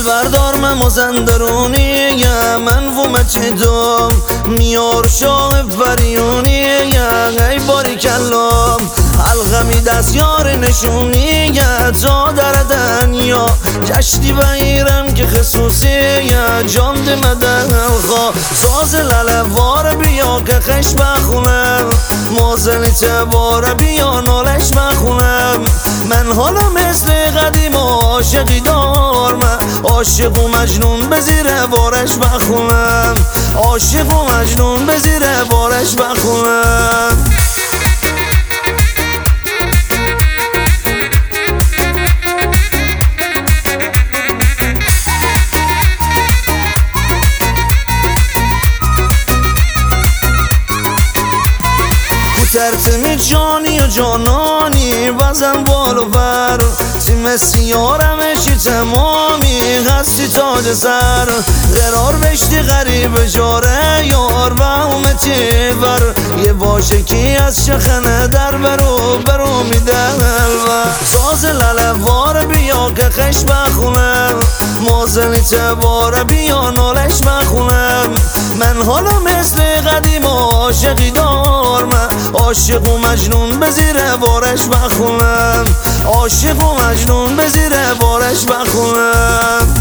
بردار من مزندرونی من و مچدم میار شاه فریونی ای باری کلام الغمی دستیار نشونی تا در دنیا کشتی بگیرم که خصوصی جان دمدن خواه ساز للوار بیا که خش بخونم موزنی تبار بیا نالش بخونم من حالا مثل قدیم عاشقی دار من عاشق و مجنون به زیر بارش بخونم عاشق و مجنون به زیر بارش بخونم ترتمی جانی و جانانی بزن بال و بر تیم سیارمشی تمامی هستی تاج سر قرار بشتی غریب جاره یار و اومتی بر یه باشه کی از شخنه در برو میده ساز للوار بیا که خش بخونم موزنی تباره بیا نالش بخونم من حالا مثل قدیم عاشقی دار من عاشق و مجنون به زیر بارش بخونم عاشق و مجنون به زیر بارش بخونم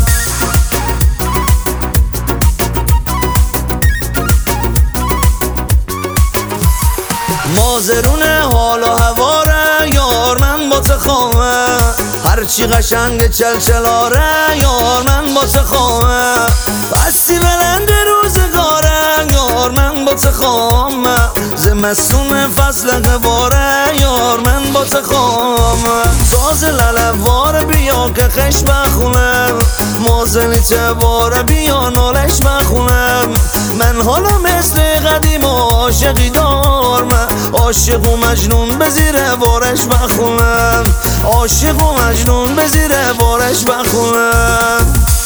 مازرون حال و هواره یار من با تخامه هرچی قشنگ چلچلاره یار من با تخامه بستی بلند روزگاره یار من با تخامه زمستون فصل قباره یار من با تخامه ساز للوار بیا که خش بخونم موزنی تباره بیا نالش بخونم من حالا مثل قدیم عاشقی دار من عاشق و مجنون به زیر بارش بخونم عاشق و مجنون به زیر بارش بخونم